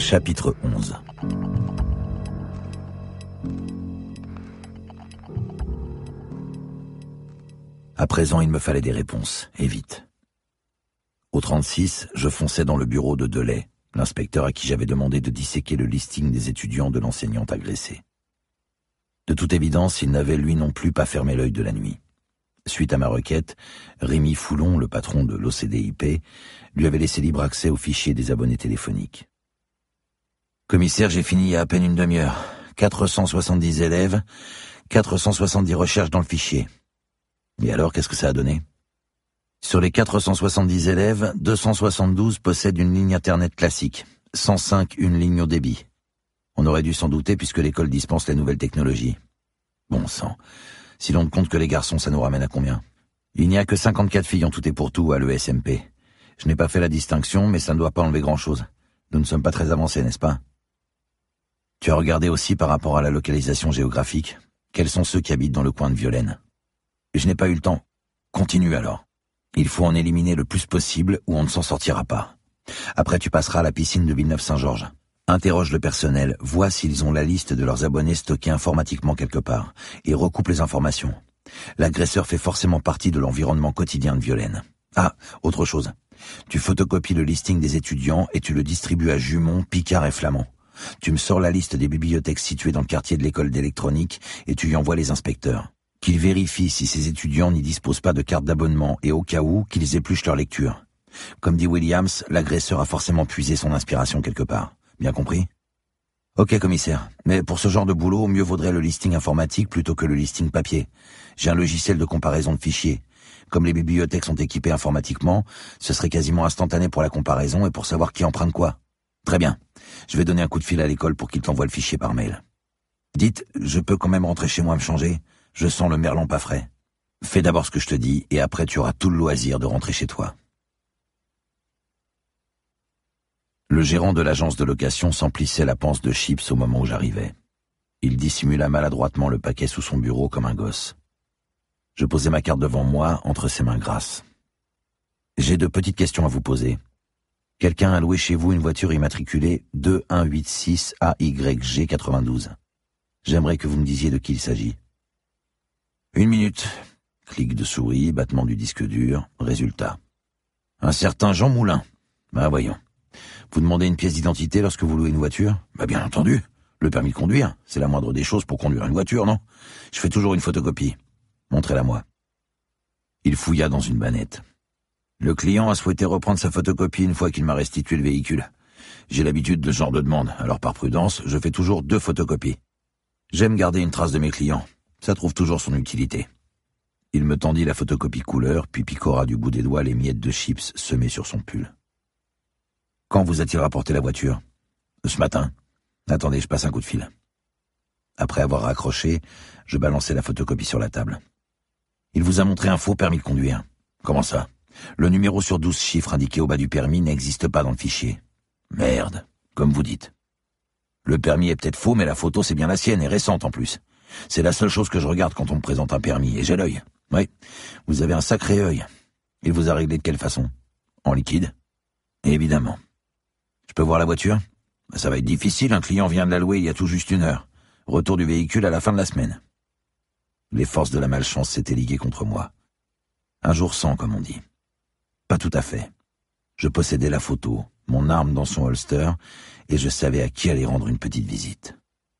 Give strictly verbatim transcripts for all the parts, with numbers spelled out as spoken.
Chapitre onze. À présent, il me fallait des réponses, et vite. Au trente-six, je fonçais dans le bureau de Delay, l'inspecteur à qui j'avais demandé de disséquer le listing des étudiants de l'enseignante agressée. De toute évidence, il n'avait lui non plus pas fermé l'œil de la nuit. Suite à ma requête, Rémi Foulon, le patron de l'O C D I P, lui avait laissé libre accès aux fichiers des abonnés téléphoniques. Commissaire, j'ai fini il y a à peine une demi-heure. quatre cent soixante-dix élèves, quatre cent soixante-dix recherches dans le fichier. Et alors, qu'est-ce que ça a donné ? Sur les quatre cent soixante-dix élèves, deux cent soixante-douze possèdent une ligne Internet classique, cent cinq une ligne au débit. On aurait dû s'en douter puisque l'école dispense les nouvelles technologies. Bon sang, si l'on compte que les garçons, ça nous ramène à combien ? Il n'y a que cinquante-quatre filles en tout et pour tout à l'E S M P. Je n'ai pas fait la distinction, mais ça ne doit pas enlever grand-chose. Nous ne sommes pas très avancés, n'est-ce pas ? Tu as regardé aussi par rapport à la localisation géographique. Quels sont ceux qui habitent dans le coin de Violaine ? Je n'ai pas eu le temps. Continue alors. Il faut en éliminer le plus possible ou on ne s'en sortira pas. Après, tu passeras à la piscine de Villeneuve-Saint-Georges. Interroge le personnel, vois s'ils ont la liste de leurs abonnés stockés informatiquement quelque part, et recoupe les informations. L'agresseur fait forcément partie de l'environnement quotidien de Violaine. Ah, autre chose. Tu photocopies le listing des étudiants et tu le distribues à Jumont, Picard et Flamand. Tu me sors la liste des bibliothèques situées dans le quartier de l'école d'électronique et tu y envoies les inspecteurs. Qu'ils vérifient si ces étudiants n'y disposent pas de carte d'abonnement et au cas où, qu'ils épluchent leur lecture. Comme dit Williams, l'agresseur a forcément puisé son inspiration quelque part. Bien compris ? Ok, commissaire. Mais pour ce genre de boulot, mieux vaudrait le listing informatique plutôt que le listing papier. J'ai un logiciel de comparaison de fichiers. Comme les bibliothèques sont équipées informatiquement, ce serait quasiment instantané pour la comparaison et pour savoir qui emprunte quoi. Très bien. Je vais donner un coup de fil à l'école pour qu'il t'envoie le fichier par mail. Dites, je peux quand même rentrer chez moi me changer ? Je sens le merlan pas frais. Fais d'abord ce que je te dis et après tu auras tout le loisir de rentrer chez toi. Le gérant de l'agence de location s'emplissait la panse de chips au moment où j'arrivais. Il dissimula maladroitement le paquet sous son bureau comme un gosse. Je posais ma carte devant moi, entre ses mains grasses. J'ai de petites questions à vous poser. Quelqu'un a loué chez vous une voiture immatriculée deux un huit six A Y G quatre-vingt-douze. J'aimerais que vous me disiez de qui il s'agit. Une minute. Clic de souris, battement du disque dur, résultat. Un certain Jean Moulin. Bah voyons. Vous demandez une pièce d'identité lorsque vous louez une voiture ? Bah bien entendu. Le permis de conduire, c'est la moindre des choses pour conduire une voiture, non ? Je fais toujours une photocopie. Montrez-la moi. Il fouilla dans une bannette. Le client a souhaité reprendre sa photocopie une fois qu'il m'a restitué le véhicule. J'ai l'habitude de ce genre de demande, alors par prudence, je fais toujours deux photocopies. J'aime garder une trace de mes clients. Ça trouve toujours son utilité. Il me tendit la photocopie couleur, puis picora du bout des doigts les miettes de chips semées sur son pull. Quand vous a-t-il rapporté la voiture ? Ce matin. Attendez, je passe un coup de fil. Après avoir raccroché, je balançai la photocopie sur la table. Il vous a montré un faux permis de conduire. Comment ça ? Le numéro sur douze chiffres indiqué au bas du permis n'existe pas dans le fichier. Merde, comme vous dites. Le permis est peut-être faux, mais la photo c'est bien la sienne et récente en plus. C'est la seule chose que je regarde quand on me présente un permis, et j'ai l'œil. Oui, vous avez un sacré œil. Il vous a réglé de quelle façon ? En liquide ? Évidemment. Je peux voir la voiture ? Ça va être difficile, un client vient de la louer il y a tout juste une heure. Retour du véhicule à la fin de la semaine. Les forces de la malchance s'étaient liguées contre moi. Un jour sans, comme on dit. Pas tout à fait. Je possédais la photo, mon arme dans son holster, et je savais à qui aller rendre une petite visite.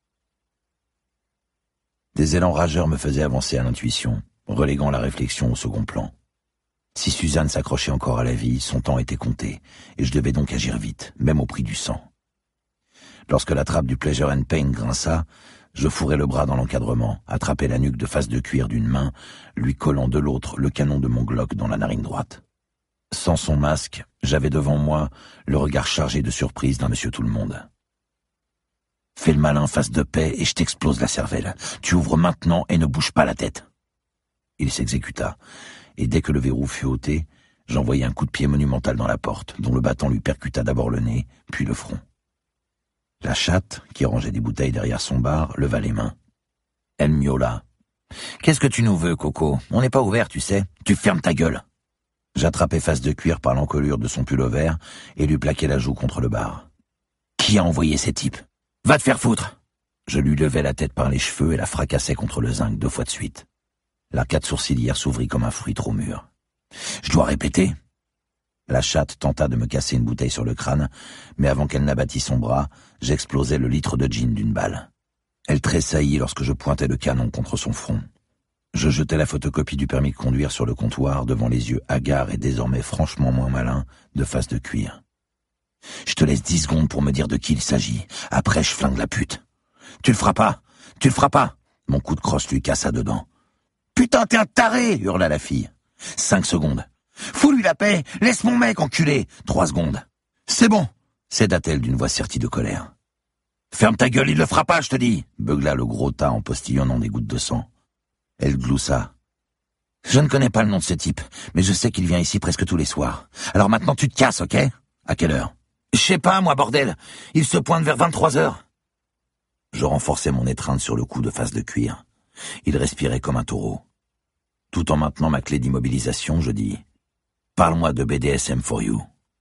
Des élans rageurs me faisaient avancer à l'intuition, reléguant la réflexion au second plan. Si Suzanne s'accrochait encore à la vie, son temps était compté, et je devais donc agir vite, même au prix du sang. Lorsque la trappe du Pleasure and Pain grinça, je fourrai le bras dans l'encadrement, attrapai la nuque de face de cuir d'une main, lui collant de l'autre le canon de mon Glock dans la narine droite. Sans son masque, j'avais devant moi le regard chargé de surprise d'un monsieur tout-le-monde. « Fais le malin, face de paix, et je t'explose la cervelle. Tu ouvres maintenant et ne bouge pas la tête. » Il s'exécuta, et dès que le verrou fut ôté, j'envoyai un coup de pied monumental dans la porte, dont le battant lui percuta d'abord le nez, puis le front. La chatte, qui rangeait des bouteilles derrière son bar, leva les mains. Elle miaula. « Qu'est-ce que tu nous veux, Coco ? On n'est pas ouvert, tu sais. Tu fermes ta gueule !» J'attrapai face de cuir par l'encolure de son pull-over et lui plaquai la joue contre le bar. « Qui a envoyé ces types? Va te faire foutre! Je lui levai la tête par les cheveux et la fracassai contre le zinc deux fois de suite. L'arcade sourcilière s'ouvrit comme un fruit trop mûr. Je dois répéter? La chatte tenta de me casser une bouteille sur le crâne, mais avant qu'elle n'abattît son bras, j'explosai le litre de gin d'une balle. Elle tressaillit lorsque je pointai le canon contre son front. Je jetai la photocopie du permis de conduire sur le comptoir devant les yeux hagards et désormais franchement moins malins de Face de Cuir. Je te laisse dix secondes pour me dire de qui il s'agit. Après, je flingue la pute. Tu le feras pas! Tu le feras pas! Mon coup de crosse lui cassa dedans. Putain, t'es un taré! Hurla la fille. Cinq secondes. Fous-lui la paix! Laisse mon mec, enculé! Trois secondes. C'est bon! Céda-t-elle d'une voix sertie de colère. Ferme ta gueule, il le fera pas, je te dis! Beugla le gros tas en postillonnant des gouttes de sang. Elle gloussa. Je ne connais pas le nom de ce type, mais je sais qu'il vient ici presque tous les soirs. Alors maintenant tu te casses, ok? À quelle heure? Je sais pas, moi, bordel! Il se pointe vers vingt-trois heures. Je renforçai mon étreinte sur le cou de Face de Cuir. Il respirait comme un taureau. Tout en maintenant ma clé d'immobilisation, je dis « Parle-moi de B D S M for you ».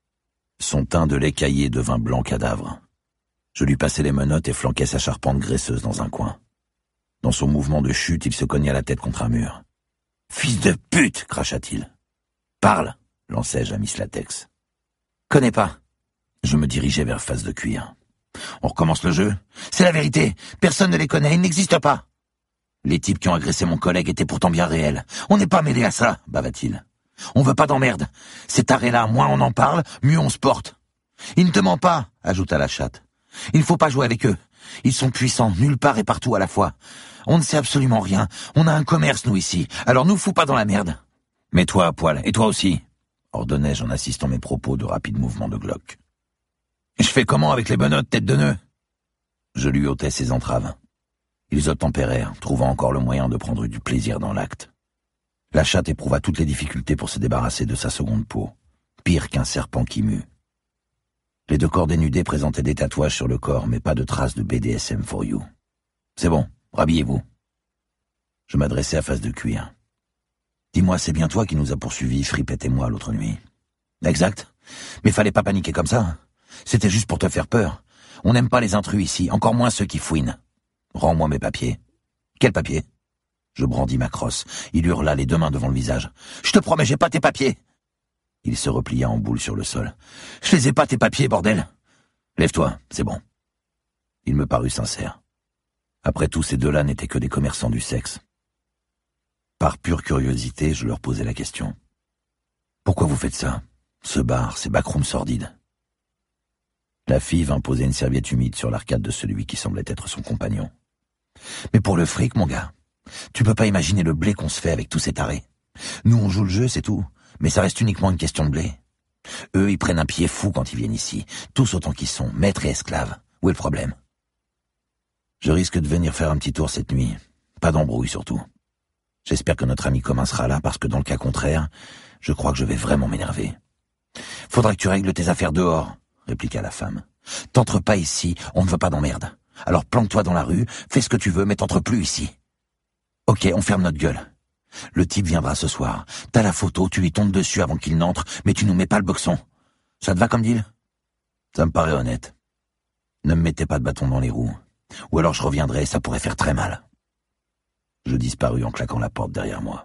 Son teint de lait caillé devint blanc cadavre. Je lui passai les menottes et flanquai sa charpente graisseuse dans un coin. Dans son mouvement de chute, il se cogna la tête contre un mur. « Fils de pute !» cracha-t-il. « Parle !» lançai-je à Miss Latex. « Connais pas !» Je me dirigeai vers Face de Cuir. « On recommence le jeu? C'est la vérité. Personne ne les connaît. Ils n'existent pas. » Les types qui ont agressé mon collègue étaient pourtant bien réels. On n'est pas mêlés à ça, bava-t-il. On veut pas d'emmerde. Ces tarés-là, moins on en parle, mieux on se porte. Il ne te ment pas, ajouta la chatte. Il ne faut pas jouer avec eux. Ils sont puissants, nulle part et partout à la fois. On ne sait absolument rien. On a un commerce, nous, ici. Alors nous fous pas dans la merde. Mets-toi à poil, et toi aussi, ordonnai-je en assistant mes propos de rapides mouvements de Glock. Je fais comment avec les menottes, tête de nœud? Je lui ôtai ses entraves. Ils obtempérèrent, trouvant encore le moyen de prendre du plaisir dans l'acte. La chatte éprouva toutes les difficultés pour se débarrasser de sa seconde peau, pire qu'un serpent qui mue. Les deux corps dénudés présentaient des tatouages sur le corps, mais pas de traces de B D S M for you. C'est bon, rhabillez-vous. Je m'adressai à Face de Cuir. Dis-moi, c'est bien toi qui nous a poursuivis, Fripette et moi, l'autre nuit. Exact. Mais fallait pas paniquer comme ça. C'était juste pour te faire peur. On n'aime pas les intrus ici, encore moins ceux qui fouinent. Rends-moi mes papiers. Quels papiers? Je brandis ma crosse. Il hurla les deux mains devant le visage. Je te promets, j'ai pas tes papiers. Il se replia en boule sur le sol. Je les ai pas tes papiers, bordel. Lève-toi, c'est bon. Il me parut sincère. Après tout, ces deux-là n'étaient que des commerçants du sexe. Par pure curiosité, je leur posai la question. Pourquoi vous faites ça? Ce bar, ces backrooms sordides. La fille vint poser une serviette humide sur l'arcade de celui qui semblait être son compagnon. Mais pour le fric, mon gars, tu peux pas imaginer le blé qu'on se fait avec tous ces tarés. Nous, on joue le jeu, c'est tout, mais ça reste uniquement une question de blé. Eux, ils prennent un pied fou quand ils viennent ici, tous autant qu'ils sont, maîtres et esclaves. Où est le problème? Je risque de venir faire un petit tour cette nuit. Pas d'embrouille, surtout. J'espère que notre ami commun sera là, parce que dans le cas contraire, je crois que je vais vraiment m'énerver. Faudra que tu règles tes affaires dehors, répliqua la femme. T'entres pas ici, on ne veut pas d'emmerde. Alors planque-toi dans la rue, fais ce que tu veux, mais t'entres plus ici. Ok, on ferme notre gueule. Le type viendra ce soir. T'as la photo, tu lui tombes dessus avant qu'il n'entre, mais tu nous mets pas le boxon. Ça te va comme deal? Ça me paraît honnête. Ne me mettez pas de bâton dans les roues. Ou alors je reviendrai, ça pourrait faire très mal. Je disparus en claquant la porte derrière moi.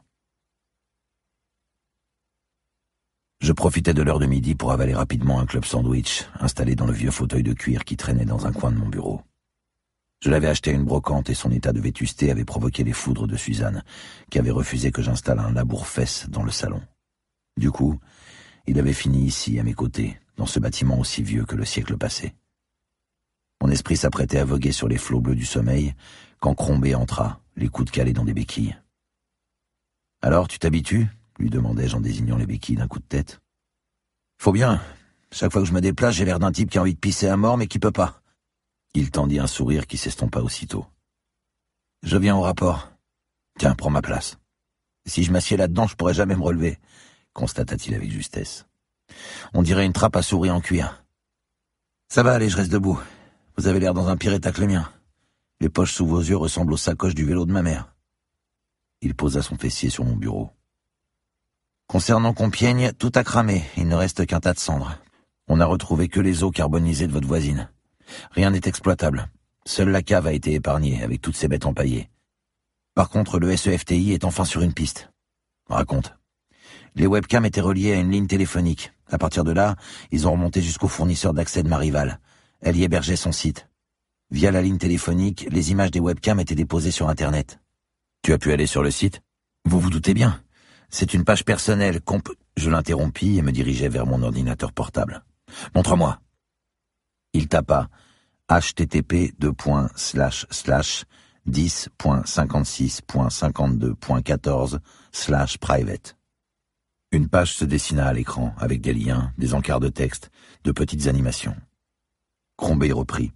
Je profitais de l'heure de midi pour avaler rapidement un club sandwich, installé dans le vieux fauteuil de cuir qui traînait dans un coin de mon bureau. Je l'avais acheté à une brocante et son état de vétusté avait provoqué les foudres de Suzanne, qui avait refusé que j'installe un labour-fesse dans le salon. Du coup, il avait fini ici, à mes côtés, dans ce bâtiment aussi vieux que le siècle passé. Mon esprit s'apprêtait à voguer sur les flots bleus du sommeil, quand Crombé entra, les coudes calés dans des béquilles. « Alors, tu t'habitues ?» lui demandai-je en désignant les béquilles d'un coup de tête. « Faut bien. Chaque fois que je me déplace, j'ai l'air d'un type qui a envie de pisser à mort, mais qui peut pas. » Il tendit un sourire qui s'estompa aussitôt. « Je viens au rapport. Tiens, prends ma place. Si je m'assieds là-dedans, je pourrais jamais me relever, » constata-t-il avec justesse. « On dirait une trappe à souris en cuir. »« Ça va, allez, je reste debout. Vous avez l'air dans un pire état que le mien. Les poches sous vos yeux ressemblent aux sacoches du vélo de ma mère. » Il posa son fessier sur mon bureau. « Concernant Compiègne, tout a cramé, il ne reste qu'un tas de cendres. On n'a retrouvé que les eaux carbonisées de votre voisine. Rien n'est exploitable. Seule la cave a été épargnée, avec toutes ses bêtes empaillées. Par contre, le S E F T I est enfin sur une piste. Raconte. Les webcams étaient reliées à une ligne téléphonique. À partir de là, ils ont remonté jusqu'au fournisseur d'accès de ma rivale. Elle y hébergeait son site. Via la ligne téléphonique, les images des webcams étaient déposées sur Internet. Tu as pu aller sur le site? Vous vous doutez bien. C'est une page personnelle comp... Je l'interrompis et me dirigeai vers mon ordinateur portable. Montre-moi. Il tapa h t t p deux points slash slash dix point cinquante-six point cinquante-deux point quatorze slash private. Une page se dessina à l'écran, avec des liens, des encarts de texte, de petites animations. Crombé reprit.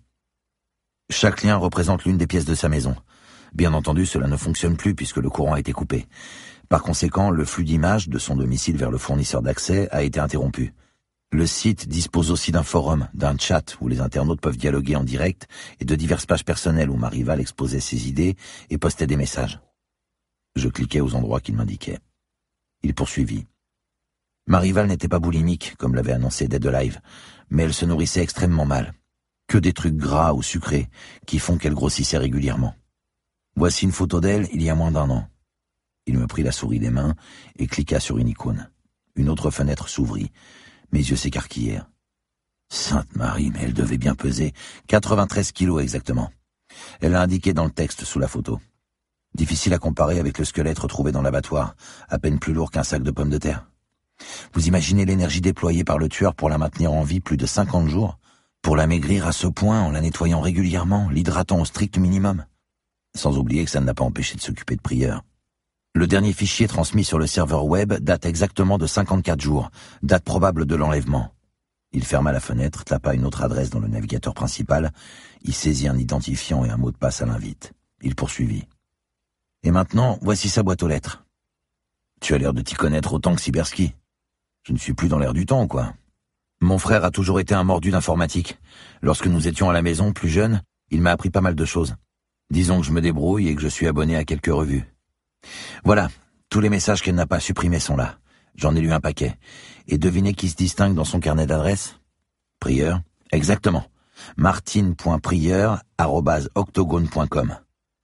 Chaque lien représente l'une des pièces de sa maison. Bien entendu, cela ne fonctionne plus puisque le courant a été coupé. Par conséquent, le flux d'images de son domicile vers le fournisseur d'accès a été interrompu. Le site dispose aussi d'un forum, d'un chat où les internautes peuvent dialoguer en direct et de diverses pages personnelles où ma rivale exposait ses idées et postait des messages. Je cliquais aux endroits qu'il m'indiquait. Il poursuivit. Ma rivale n'était pas boulimique, comme l'avait annoncé Dead Alive, mais elle se nourrissait extrêmement mal. Que des trucs gras ou sucrés qui font qu'elle grossissait régulièrement. Voici une photo d'elle il y a moins d'un an. Il me prit la souris des mains et cliqua sur une icône. Une autre fenêtre s'ouvrit. Mes yeux s'écarquillèrent. Sainte Marie, mais elle devait bien peser quatre-vingt-treize kilos exactement. Elle l'a indiqué dans le texte sous la photo. Difficile à comparer avec le squelette retrouvé dans l'abattoir, à peine plus lourd qu'un sac de pommes de terre. Vous imaginez l'énergie déployée par le tueur pour la maintenir en vie plus de cinquante jours? Pour la maigrir à ce point en la nettoyant régulièrement, l'hydratant au strict minimum? Sans oublier que ça ne l'a pas empêché de s'occuper de Prieur. Le dernier fichier transmis sur le serveur web date exactement de cinquante-quatre jours, date probable de l'enlèvement. Il ferma la fenêtre, tapa une autre adresse dans le navigateur principal, y saisit un identifiant et un mot de passe à l'invite. Il poursuivit. Et maintenant, voici sa boîte aux lettres. Tu as l'air de t'y connaître autant que Siberski. Je ne suis plus dans l'air du temps, quoi. Mon frère a toujours été un mordu d'informatique. Lorsque nous étions à la maison, plus jeunes, il m'a appris pas mal de choses. Disons que je me débrouille et que je suis abonné à quelques revues. Voilà, tous les messages qu'elle n'a pas supprimés sont là. J'en ai lu un paquet. Et devinez qui se distingue dans son carnet d'adresses? Prieur, exactement. martine point prieur arobase octogone point com.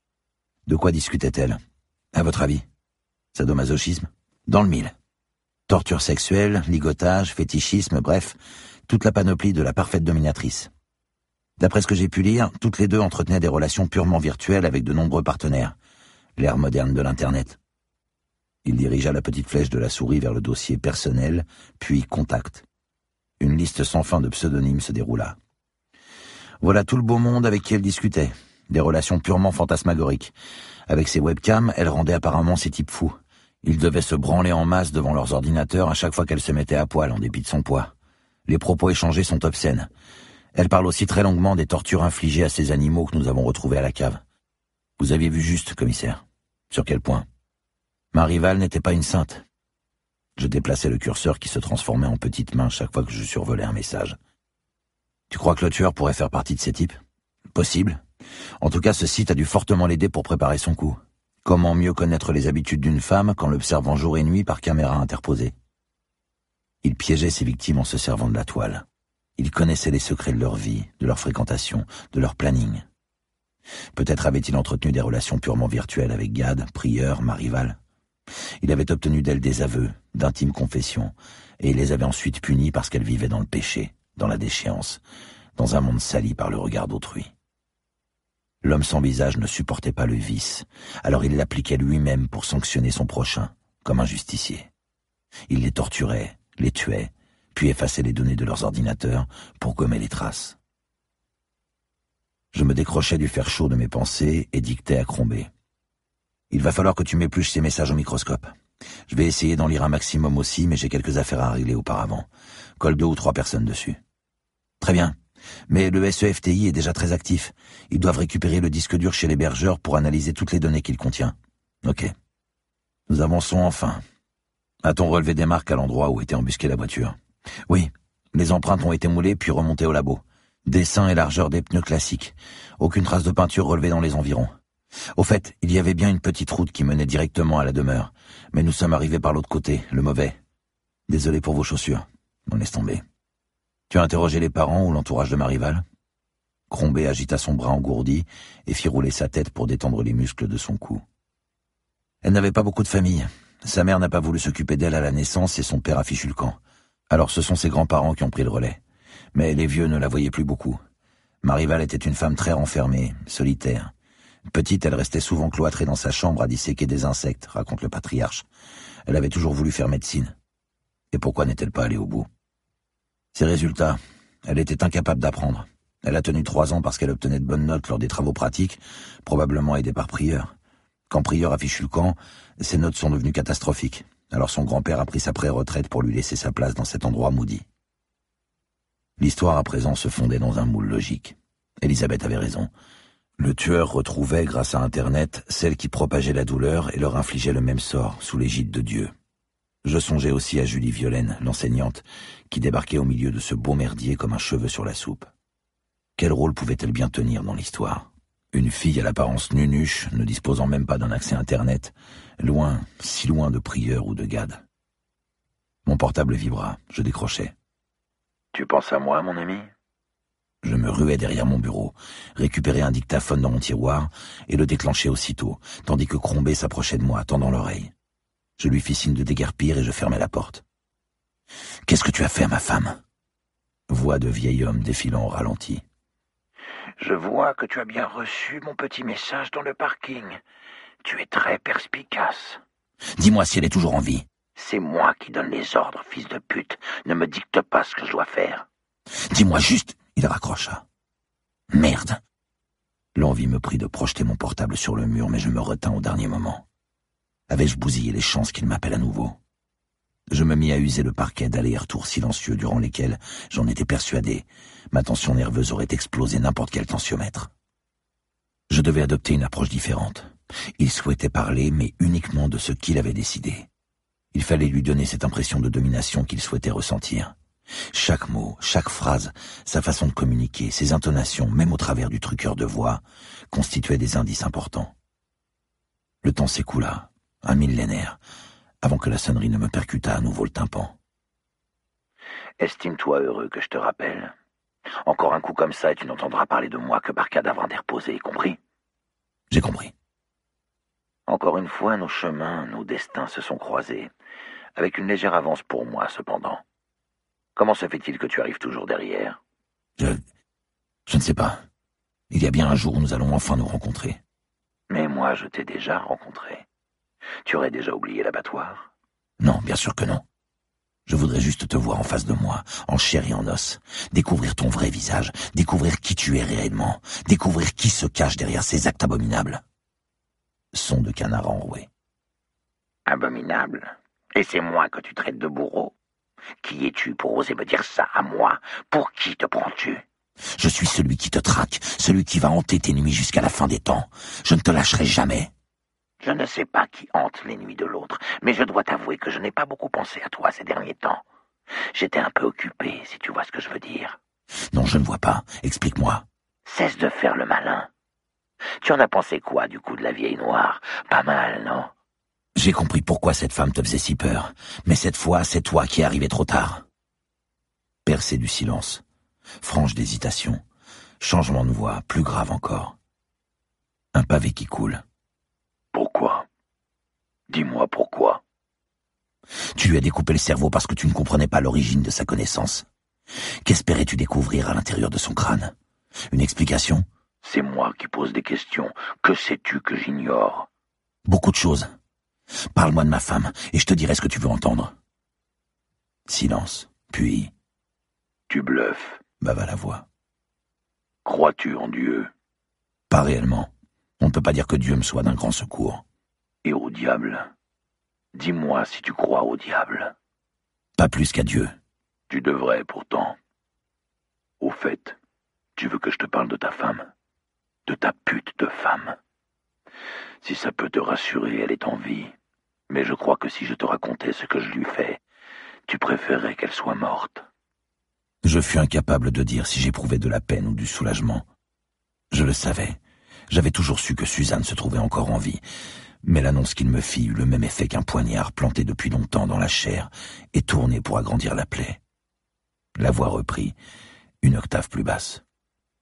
De quoi discutait-elle? À votre avis? Sadomasochisme? Dans le mille. Torture sexuelle, ligotage, fétichisme, bref, toute la panoplie de la parfaite dominatrice. D'après ce que j'ai pu lire, toutes les deux entretenaient des relations purement virtuelles avec de nombreux partenaires. L'ère moderne de l'Internet. Il dirigea la petite flèche de la souris vers le dossier personnel, puis contact. Une liste sans fin de pseudonymes se déroula. Voilà tout le beau monde avec qui elle discutait. Des relations purement fantasmagoriques. Avec ses webcams, elle rendait apparemment ces types fous. Ils devaient se branler en masse devant leurs ordinateurs à chaque fois qu'elle se mettait à poil en dépit de son poids. Les propos échangés sont obscènes. Elle parle aussi très longuement des tortures infligées à ces animaux que nous avons retrouvés à la cave. Vous aviez vu juste, commissaire. Sur quel point? Ma rivale n'était pas une sainte. Je déplaçais le curseur qui se transformait en petite main chaque fois que je survolais un message. Tu crois que le tueur pourrait faire partie de ces types? Possible. En tout cas, ce site a dû fortement l'aider pour préparer son coup. Comment mieux connaître les habitudes d'une femme qu'en l'observant jour et nuit par caméra interposée? Il piégeait ses victimes en se servant de la toile. Il connaissait les secrets de leur vie, de leur fréquentation, de leur planning. Peut-être avait-il entretenu des relations purement virtuelles avec Gad, Prieur, ma rivale. Il avait obtenu d'elle des aveux, d'intimes confessions, et il les avait ensuite punies parce qu'elle vivait dans le péché, dans la déchéance, dans un monde sali par le regard d'autrui. L'homme sans visage ne supportait pas le vice, alors il l'appliquait lui-même pour sanctionner son prochain, comme un justicier. Il les torturait, les tuait, puis effaçait les données de leurs ordinateurs pour gommer les traces. Je me décrochais du fer chaud de mes pensées et dictais à Crombé. Il va falloir que tu m'épluches ces messages au microscope. Je vais essayer d'en lire un maximum aussi, mais j'ai quelques affaires à régler auparavant. Colle deux ou trois personnes dessus. Très bien. Mais le S E F T I est déjà très actif. Ils doivent récupérer le disque dur chez l'hébergeur pour analyser toutes les données qu'il contient. Ok. Nous avançons enfin. A-t-on relevé des marques à l'endroit où était embusquée la voiture? Oui. Les empreintes ont été moulées puis remontées au labo. Dessin et largeur des pneus classiques. Aucune trace de peinture relevée dans les environs. Au fait, il y avait bien une petite route qui menait directement à la demeure. Mais nous sommes arrivés par l'autre côté, le mauvais. Désolé pour vos chaussures. On laisse tomber. Tu as interrogé les parents ou l'entourage de ma rivale? Crombé agita son bras engourdi et fit rouler sa tête pour détendre les muscles de son cou. Elle n'avait pas beaucoup de famille. Sa mère n'a pas voulu s'occuper d'elle à la naissance et son père a fichu le camp. Alors ce sont ses grands-parents qui ont pris le relais. Mais les vieux ne la voyaient plus beaucoup. Marival était une femme très renfermée, solitaire. Petite, elle restait souvent cloîtrée dans sa chambre à disséquer des insectes, raconte le patriarche. Elle avait toujours voulu faire médecine. Et pourquoi n'est-elle pas allée au bout? Ses résultats, elle était incapable d'apprendre. Elle a tenu trois ans parce qu'elle obtenait de bonnes notes lors des travaux pratiques, probablement aidée par Prieur. Quand Prieur a fichu le camp, ses notes sont devenues catastrophiques. Alors son grand-père a pris sa pré-retraite pour lui laisser sa place dans cet endroit maudit. L'histoire à présent se fondait dans un moule logique. Elisabeth avait raison. Le tueur retrouvait, grâce à Internet, celle qui propageait la douleur et leur infligeait le même sort, sous l'égide de Dieu. Je songeais aussi à Julie Violaine, l'enseignante, qui débarquait au milieu de ce beau merdier comme un cheveu sur la soupe. Quel rôle pouvait-elle bien tenir dans l'histoire? Une fille à l'apparence nunuche, ne disposant même pas d'un accès Internet, loin, si loin de Prieur ou de Gad. Mon portable vibra, je décrochai. « Tu penses à moi, mon ami ?» Je me ruai derrière mon bureau, récupérai un dictaphone dans mon tiroir et le déclenchai aussitôt, tandis que Crombé s'approchait de moi, tendant l'oreille. Je lui fis signe de déguerpir et je fermai la porte. « Qu'est-ce que tu as fait à ma femme ?» Voix de vieil homme défilant au ralenti. « Je vois que tu as bien reçu mon petit message dans le parking. Tu es très perspicace. »« Dis-moi si elle est toujours en vie. »« C'est moi qui donne les ordres, fils de pute. Ne me dicte pas ce que je dois faire. »« Dis-moi juste... » Il raccrocha. « Merde !» L'envie me prit de projeter mon portable sur le mur, mais je me retins au dernier moment. Avais-je bousillé les chances qu'il m'appelle à nouveau? Je me mis à user le parquet d'allers-retours silencieux durant lesquels, j'en étais persuadé, ma tension nerveuse aurait explosé n'importe quel tensiomètre. Je devais adopter une approche différente. Il souhaitait parler, mais uniquement de ce qu'il avait décidé. Il fallait lui donner cette impression de domination qu'il souhaitait ressentir. Chaque mot, chaque phrase, sa façon de communiquer, ses intonations, même au travers du truqueur de voix, constituaient des indices importants. Le temps s'écoula, un millénaire, avant que la sonnerie ne me percutât à nouveau le tympan. « Estime-toi heureux que je te rappelle. Encore un coup comme ça et tu n'entendras parler de moi que par cadavre interposé, compris ?» J'ai compris. Encore une fois, nos chemins, nos destins se sont croisés, avec une légère avance pour moi, cependant. Comment se fait-il que tu arrives toujours derrière? Je... je ne sais pas. Il y a bien un jour où nous allons enfin nous rencontrer. Mais moi, je t'ai déjà rencontré. Tu aurais déjà oublié l'abattoir? Non, bien sûr que non. Je voudrais juste te voir en face de moi, en chair et en os, découvrir ton vrai visage, découvrir qui tu es réellement, découvrir qui se cache derrière ces actes abominables. Son de canard enroué. Abominable? Et c'est moi que tu traites de bourreau? Qui es-tu pour oser me dire ça à moi? Pour qui te prends-tu? Je suis celui qui te traque, celui qui va hanter tes nuits jusqu'à la fin des temps. Je ne te lâcherai jamais. Je ne sais pas qui hante les nuits de l'autre, mais je dois t'avouer que je n'ai pas beaucoup pensé à toi ces derniers temps. J'étais un peu occupé, si tu vois ce que je veux dire. Non, je ne vois pas. Explique-moi. Cesse de faire le malin. Tu en as pensé quoi du coup de la vieille noire? Pas mal, non? J'ai compris pourquoi cette femme te faisait si peur, mais cette fois, c'est toi qui es arrivé trop tard. Percée du silence, franche d'hésitation, changement de voix, plus grave encore. Un pavé qui coule. Pourquoi? Dis-moi pourquoi. Tu lui as découpé le cerveau parce que tu ne comprenais pas l'origine de sa connaissance. Qu'espérais-tu découvrir à l'intérieur de son crâne? Une explication? C'est moi qui pose des questions. Que sais-tu que j'ignore? Beaucoup de choses. Parle-moi de ma femme, et je te dirai ce que tu veux entendre. Silence, puis... Tu bluffes, bava la voix. Crois-tu en Dieu? Pas réellement. On ne peut pas dire que Dieu me soit d'un grand secours. Et au diable? Dis-moi si tu crois au diable. Pas plus qu'à Dieu. Tu devrais pourtant. Au fait, tu veux que je te parle de ta femme? De ta pute de femme? Si ça peut te rassurer, elle est en vie. Mais je crois que si je te racontais ce que je lui fais, tu préférerais qu'elle soit morte. Je fus incapable de dire si j'éprouvais de la peine ou du soulagement. Je le savais. J'avais toujours su que Suzanne se trouvait encore en vie. Mais l'annonce qu'il me fit eut le même effet qu'un poignard planté depuis longtemps dans la chair et tourné pour agrandir la plaie. La voix reprit, une octave plus basse.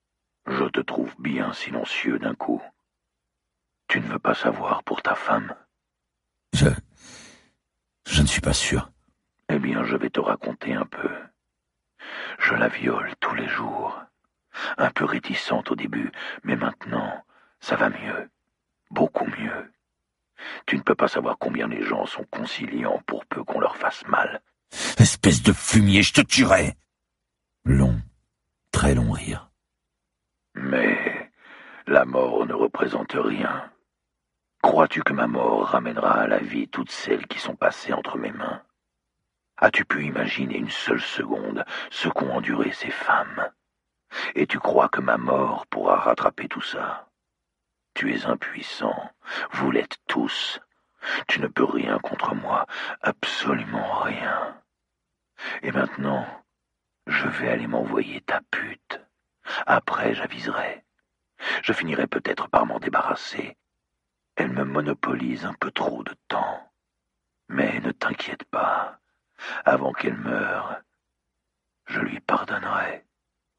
Je te trouve bien silencieux d'un coup. Tu ne veux pas savoir pour ta femme? Je... Je ne suis pas sûr. Eh bien, je vais te raconter un peu. Je la viole tous les jours. Un peu réticente au début, mais maintenant, ça va mieux. Beaucoup mieux. Tu ne peux pas savoir combien les gens sont conciliants pour peu qu'on leur fasse mal. Espèce de fumier, je te tuerai! Long, très long rire. Mais la mort ne représente rien. Crois-tu que ma mort ramènera à la vie toutes celles qui sont passées entre mes mains? As-tu pu imaginer une seule seconde ce qu'ont enduré ces femmes? Et tu crois que ma mort pourra rattraper tout ça? Tu es impuissant, vous l'êtes tous. Tu ne peux rien contre moi, absolument rien. Et maintenant, je vais aller m'envoyer ta pute. Après, j'aviserai. Je finirai peut-être par m'en débarrasser. Elle me monopolise un peu trop de temps. Mais ne t'inquiète pas, avant qu'elle meure, je lui pardonnerai.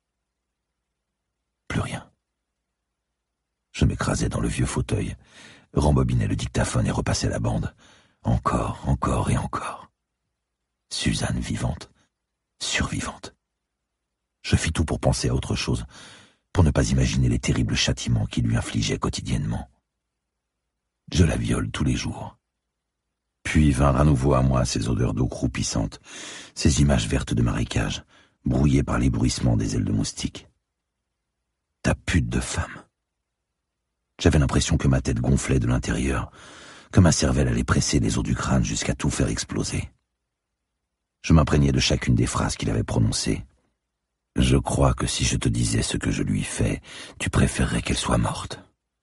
Plus rien. Je m'écrasais dans le vieux fauteuil, rembobinais le dictaphone et repassais la bande. Encore, encore et encore. Suzanne vivante, survivante. Je fis tout pour penser à autre chose, pour ne pas imaginer les terribles châtiments qu'il lui infligeait quotidiennement. Je la viole tous les jours. Puis vinrent à nouveau à moi ces odeurs d'eau croupissante, ces images vertes de marécage, brouillées par les bruissements des ailes de moustique. Ta pute de femme. J'avais l'impression que ma tête gonflait de l'intérieur, que ma cervelle allait presser les os du crâne jusqu'à tout faire exploser. Je m'imprégnais de chacune des phrases qu'il avait prononcées. Je crois que si je te disais ce que je lui fais, tu préférerais qu'elle soit morte.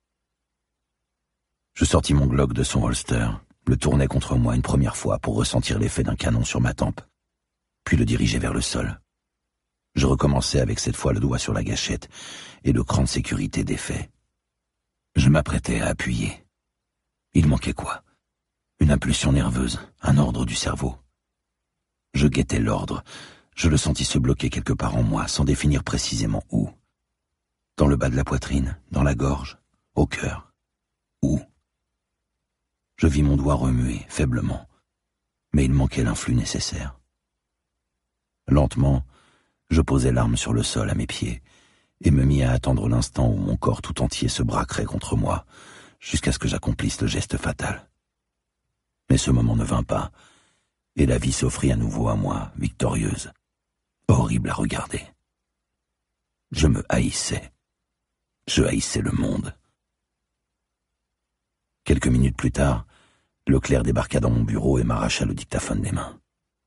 Je sortis mon Glock de son holster, le tournai contre moi une première fois pour ressentir l'effet d'un canon sur ma tempe, puis le dirigeai vers le sol. Je recommençai avec cette fois le doigt sur la gâchette et le cran de sécurité défait. Je m'apprêtais à appuyer. Il manquait quoi? Une impulsion nerveuse, un ordre du cerveau. Je guettais l'ordre. Je le sentis se bloquer quelque part en moi, sans définir précisément où. Dans le bas de la poitrine, dans la gorge, au cœur. Où? Je vis mon doigt remuer, faiblement. Mais il manquait l'influx nécessaire. Lentement, je posai l'arme sur le sol à mes pieds et me mis à attendre l'instant où mon corps tout entier se braquerait contre moi, jusqu'à ce que j'accomplisse le geste fatal. Mais ce moment ne vint pas, et la vie s'offrit à nouveau à moi, victorieuse, horrible à regarder. Je me haïssais. Je haïssais le monde. Quelques minutes plus tard, Leclerc débarqua dans mon bureau et m'arracha le dictaphone des mains.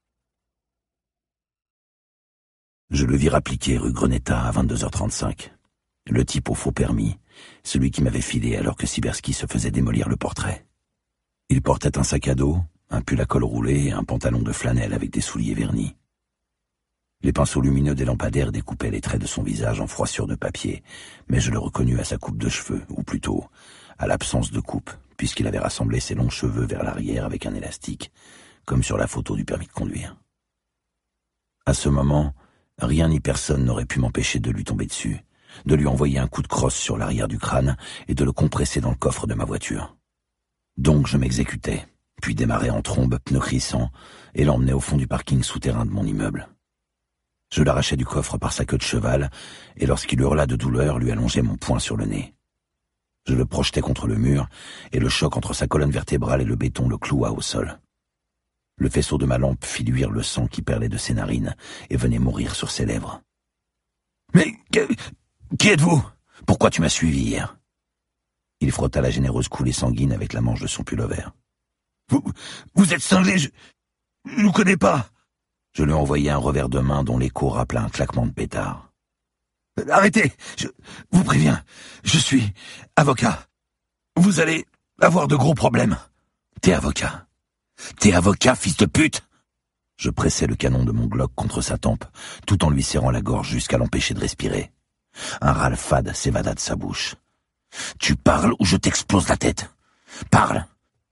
Je le vis rappliquer rue Greneta à vingt-deux heures trente-cinq. Le type au faux permis, celui qui m'avait filé alors que Siberski se faisait démolir le portrait. Il portait un sac à dos, un pull à col roulé et un pantalon de flanelle avec des souliers vernis. Les pinceaux lumineux des lampadaires découpaient les traits de son visage en froissure de papier, mais je le reconnus à sa coupe de cheveux, ou plutôt à l'absence de coupe, puisqu'il avait rassemblé ses longs cheveux vers l'arrière avec un élastique, comme sur la photo du permis de conduire. À ce moment, rien ni personne n'aurait pu m'empêcher de lui tomber dessus, de lui envoyer un coup de crosse sur l'arrière du crâne et de le compresser dans le coffre de ma voiture. Donc je m'exécutais, puis démarrai en trombe, pneus crissants, et l'emmenai au fond du parking souterrain de mon immeuble. Je l'arrachai du coffre par sa queue de cheval, et lorsqu'il hurla de douleur, lui allongeai mon poing sur le nez. Je le projetai contre le mur, et le choc entre sa colonne vertébrale et le béton le cloua au sol. Le faisceau de ma lampe fit luire le sang qui perlait de ses narines et venait mourir sur ses lèvres. « Mais que, qui êtes-vous? Pourquoi tu m'as suivi hier ?» Il frotta la généreuse coulée sanguine avec la manche de son pullover. « Vous, vous êtes cinglé, je ne vous connais pas !» Je lui envoyai un revers de main dont l'écho rappela un claquement de pétard. « Arrêtez, je vous préviens, je suis avocat. Vous allez avoir de gros problèmes. »« T'es avocat. T'es avocat, fils de pute !» Je pressai le canon de mon Glock contre sa tempe, tout en lui serrant la gorge jusqu'à l'empêcher de respirer. Un râle fade s'évada de sa bouche. « Tu parles ou je t'explose la tête. Parle. Parle. »«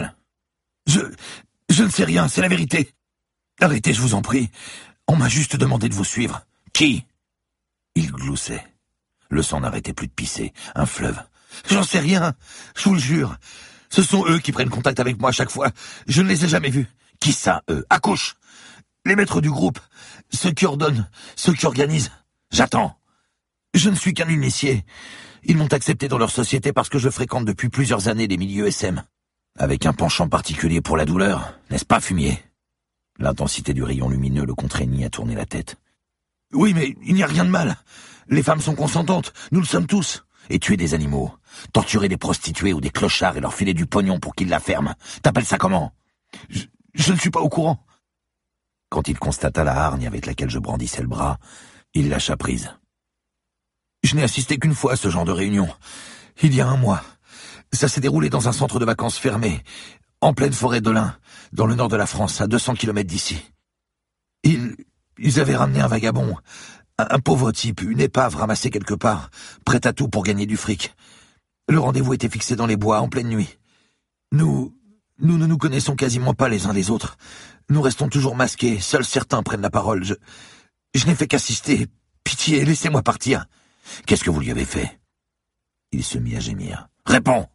Je... je ne sais rien, c'est la vérité. Arrêtez, je vous en prie. On m'a juste demandé de vous suivre. » « Qui ?» Il gloussait. Le sang n'arrêtait plus de pisser. Un fleuve. J'en sais rien. Je vous le jure. Ce sont eux qui prennent contact avec moi à chaque fois. Je ne les ai jamais vus. Qui ça, eux? Accouche. Les maîtres du groupe. Ceux qui ordonnent. Ceux qui organisent. J'attends. Je ne suis qu'un initié. Ils m'ont accepté dans leur société parce que je fréquente depuis plusieurs années les milieux S M. Avec un penchant particulier pour la douleur, n'est-ce pas, fumier? L'intensité du rayon lumineux le contraignit à tourner la tête. Oui, mais il n'y a rien de mal. Les femmes sont consentantes, nous le sommes tous. Et tuer des animaux, torturer des prostituées ou des clochards et leur filer du pognon pour qu'ils la ferment, t'appelles ça comment? je, je ne suis pas au courant. Quand il constata la hargne avec laquelle je brandissais le bras, il lâcha prise. Je n'ai assisté qu'une fois à ce genre de réunion, il y a un mois. Ça s'est déroulé dans un centre de vacances fermé, en pleine forêt de l'Ain, dans le nord de la France, à deux cents kilomètres d'ici. Ils, ils avaient ramené un vagabond, un, un pauvre type, une épave ramassée quelque part, prête à tout pour gagner du fric. Le rendez-vous était fixé dans les bois, en pleine nuit. Nous, nous ne nous connaissons quasiment pas les uns les autres. Nous restons toujours masqués, seuls certains prennent la parole. Je, je n'ai fait qu'assister. Pitié, laissez-moi partir. Qu'est-ce que vous lui avez fait? Il se mit à gémir. Réponds!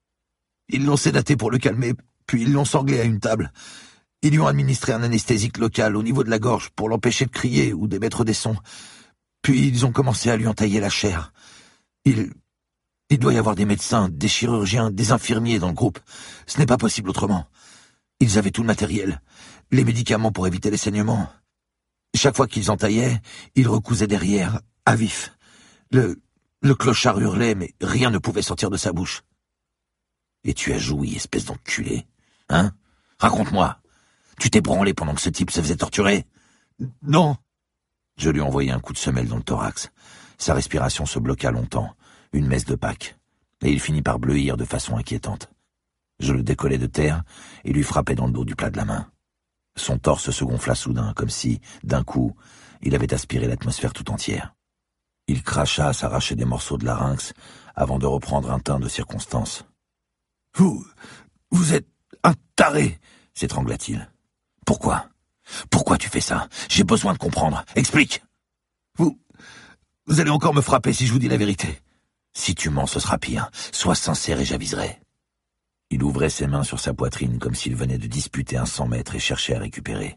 Ils l'ont sédaté pour le calmer, puis ils l'ont sanglé à une table. Ils lui ont administré un anesthésique local au niveau de la gorge pour l'empêcher de crier ou d'émettre des sons. Puis ils ont commencé à lui entailler la chair. Il... Il doit y avoir des médecins, des chirurgiens, des infirmiers dans le groupe. Ce n'est pas possible autrement. Ils avaient tout le matériel, les médicaments pour éviter les saignements. Chaque fois qu'ils entaillaient, ils recousaient derrière, à vif. Le... Le clochard hurlait, mais rien ne pouvait sortir de sa bouche. Et tu as joui, espèce d'enculé. Hein? Raconte-moi. Tu t'es branlé pendant que ce type se faisait torturer? Non. Je lui envoyai un coup de semelle dans le thorax. Sa respiration se bloqua longtemps. Une messe de Pâques. Et il finit par bleuir de façon inquiétante. Je le décollai de terre et lui frappai dans le dos du plat de la main. Son torse se gonfla soudain, comme si, d'un coup, il avait aspiré l'atmosphère tout entière. Il cracha à s'arracher des morceaux de larynx avant de reprendre un teint de circonstance. « Vous... vous êtes un taré !» s'étrangla-t-il. « Pourquoi? Pourquoi tu fais ça? J'ai besoin de comprendre. Explique !»« Vous... vous allez encore me frapper si je vous dis la vérité. Si tu mens, ce sera pire. Sois sincère et j'aviserai. » Il ouvrait ses mains sur sa poitrine comme s'il venait de disputer un cent mètres et cherchait à récupérer.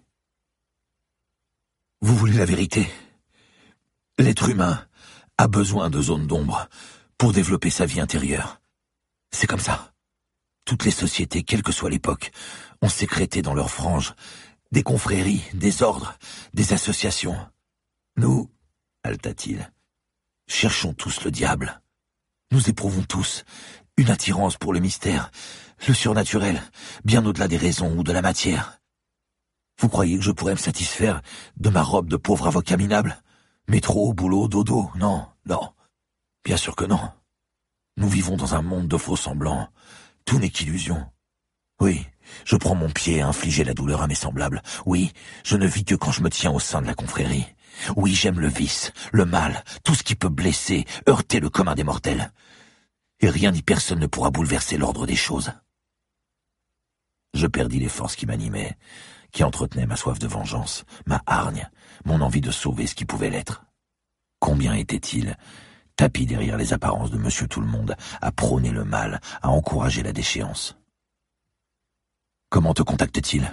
« Vous voulez la vérité? L'être humain a besoin de zones d'ombre pour développer sa vie intérieure. C'est comme ça. Toutes les sociétés, quelle que soit l'époque, ont sécrété dans leurs franges des confréries, des ordres, des associations. Nous, halta-t-il, cherchons tous le diable. Nous éprouvons tous une attirance pour le mystère, le surnaturel, bien au-delà des raisons ou de la matière. Vous croyez que je pourrais me satisfaire de ma robe de pauvre avocat minable? Métro, boulot, dodo, non, non. Bien sûr que non. Nous vivons dans un monde de faux semblants. Tout n'est qu'illusion. Oui, je prends mon pied à infliger la douleur à mes semblables. Oui, je ne vis que quand je me tiens au sein de la confrérie. Oui, j'aime le vice, le mal, tout ce qui peut blesser, heurter le commun des mortels. Et rien ni personne ne pourra bouleverser l'ordre des choses. Je perdis les forces qui m'animaient, qui entretenaient ma soif de vengeance, ma hargne, mon envie de sauver ce qui pouvait l'être. Combien était-il, tapi derrière les apparences de Monsieur Tout-le-Monde, à prôner le mal, à encourager la déchéance. Comment te contacte-t-il?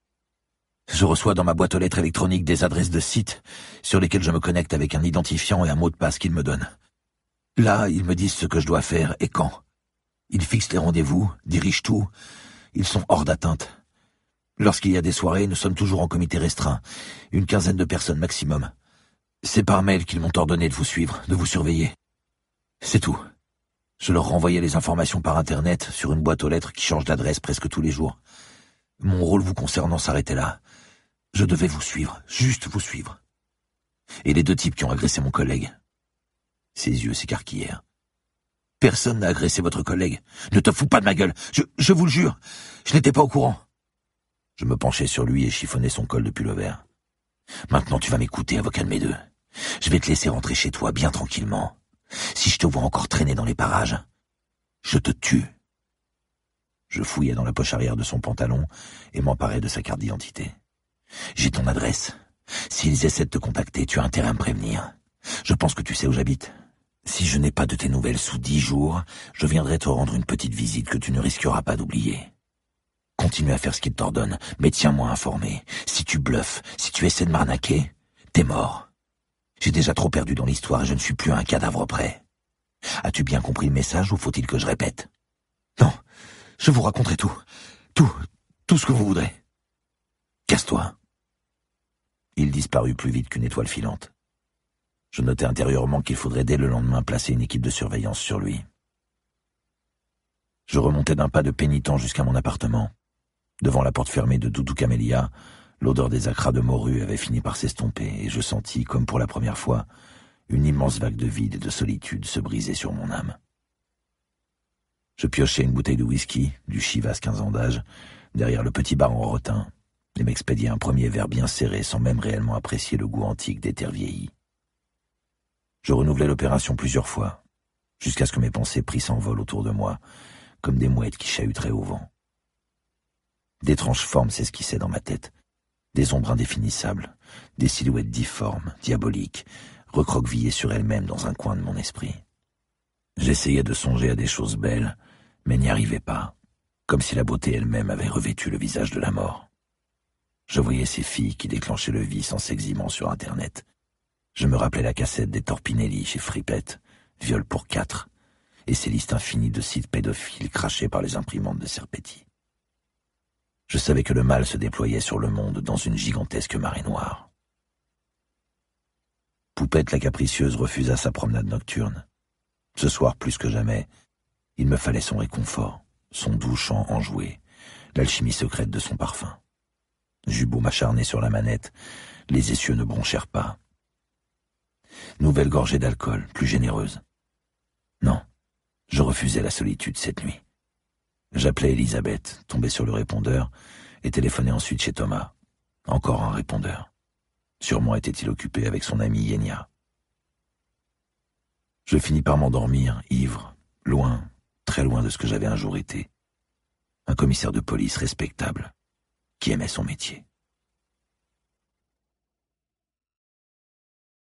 Je reçois dans ma boîte aux lettres électronique des adresses de sites sur lesquels je me connecte avec un identifiant et un mot de passe qu'ils me donnent. Là, ils me disent ce que je dois faire et quand. Ils fixent les rendez-vous, dirigent tout. Ils sont hors d'atteinte. Lorsqu'il y a des soirées, nous sommes toujours en comité restreint, une quinzaine de personnes maximum. C'est par mail qu'ils m'ont ordonné de vous suivre, de vous surveiller. C'est tout. Je leur renvoyais les informations par Internet, sur une boîte aux lettres qui change d'adresse presque tous les jours. Mon rôle vous concernant s'arrêtait là. Je devais vous suivre, juste vous suivre. Et les deux types qui ont agressé mon collègue. Ses yeux s'écarquillèrent. Personne n'a agressé votre collègue. Ne te fous pas de ma gueule. Je, je vous le jure. Je n'étais pas au courant. Je me penchai sur lui et chiffonnai son col de pullover. Maintenant tu vas m'écouter, avocat de mes deux. Je vais te laisser rentrer chez toi bien tranquillement. Si je te vois encore traîner dans les parages, je te tue. Je fouillai dans la poche arrière de son pantalon et m'emparai de sa carte d'identité. J'ai ton adresse. S'ils essaient de te contacter, tu as intérêt à me prévenir. Je pense que tu sais où j'habite. Si je n'ai pas de tes nouvelles sous dix jours, je viendrai te rendre une petite visite que tu ne risqueras pas d'oublier. Continue à faire ce qu'il t'ordonne, mais tiens-moi informé. Si tu bluffes, si tu essaies de m'arnaquer, t'es mort. J'ai déjà trop perdu dans l'histoire et je ne suis plus à un cadavre près. As-tu bien compris le message ou faut-il que je répète? Non, je vous raconterai tout. Tout, tout ce que vous voudrez. Casse-toi. Il disparut plus vite qu'une étoile filante. Je notai intérieurement qu'il faudrait dès le lendemain placer une équipe de surveillance sur lui. Je remontai d'un pas de pénitent jusqu'à mon appartement. Devant la porte fermée de Doudou Camélia, l'odeur des acras de morue avait fini par s'estomper et je sentis, comme pour la première fois, une immense vague de vide et de solitude se briser sur mon âme. Je piochai une bouteille de whisky, du Chivas quinze ans d'âge, derrière le petit bar en rotin, et m'expédiai un premier verre bien serré sans même réellement apprécier le goût antique des terres vieillies. Je renouvelai l'opération plusieurs fois, jusqu'à ce que mes pensées prissent envol autour de moi, comme des mouettes qui chahuteraient au vent. D'étranges formes s'esquissaient dans ma tête, des ombres indéfinissables, des silhouettes difformes, diaboliques, recroquevillées sur elles-mêmes dans un coin de mon esprit. J'essayais de songer à des choses belles, mais n'y arrivais pas, comme si la beauté elle-même avait revêtu le visage de la mort. Je voyais ces filles qui déclenchaient le vice en s'exhibant sur Internet. Je me rappelais la cassette des Torpinelli chez Fripette, Viol pour quatre, et ces listes infinies de sites pédophiles crachés par les imprimantes de Serpetti. Je savais que le mal se déployait sur le monde dans une gigantesque marée noire. Poupette la capricieuse refusa sa promenade nocturne. Ce soir, plus que jamais, il me fallait son réconfort, son doux chant enjoué, l'alchimie secrète de son parfum. J'eus beau m'acharner sur la manette, les essieux ne bronchèrent pas. Nouvelle gorgée d'alcool, plus généreuse. Non, je refusais la solitude cette nuit. J'appelais Elisabeth, tombais sur le répondeur, et téléphonais ensuite chez Thomas. Encore un répondeur. Sûrement était-il occupé avec son ami Yenia. Je finis par m'endormir, ivre, loin, très loin de ce que j'avais un jour été. Un commissaire de police respectable, qui aimait son métier.